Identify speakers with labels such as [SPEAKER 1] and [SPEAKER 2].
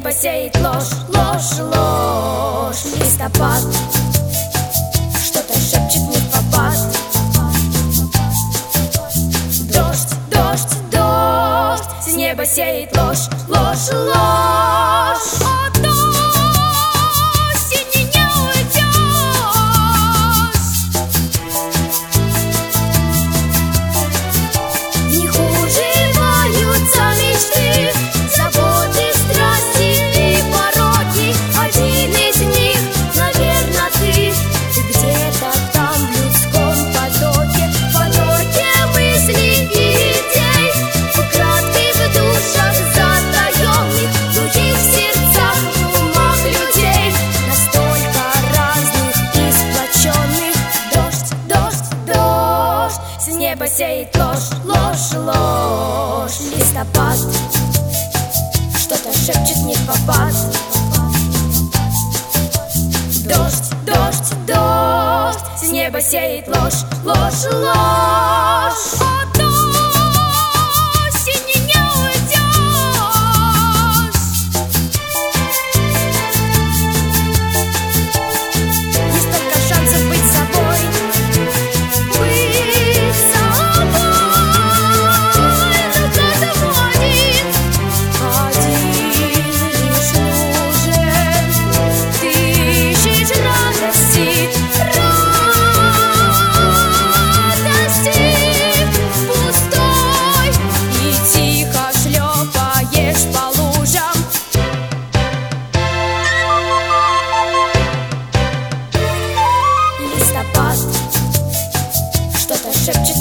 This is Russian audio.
[SPEAKER 1] небо сеет ложь, ложь, ложь. Листопад что-то шепчет не в попад. Дождь, дождь, дождь, с неба сеет ложь, ложь, ложь. От осени не уйдешь. В них уживаются мечты, заботы, страсти и пороки. Один из них, наверно, ты. Ты где-то там в людском потоке, потоке мыслей и идей, украдкой в душах затаённых, глухих сердцах, в умах людей, настолько разных и сплоченных. Дождь, дождь, дождь, с неба сеет ложь, ложь, ложь. Листопад что-то шепчет не в попад. Дождь, дождь, дождь, с неба сеет ложь, ложь, ложь. От осени не уйдешь. Есть только шансов быть собой, быть собой. Но каждому один лишь нужен. Ты ищешь радости, радости пустой, и тихо шлепаешь по лужам. Листопад что-то шепчет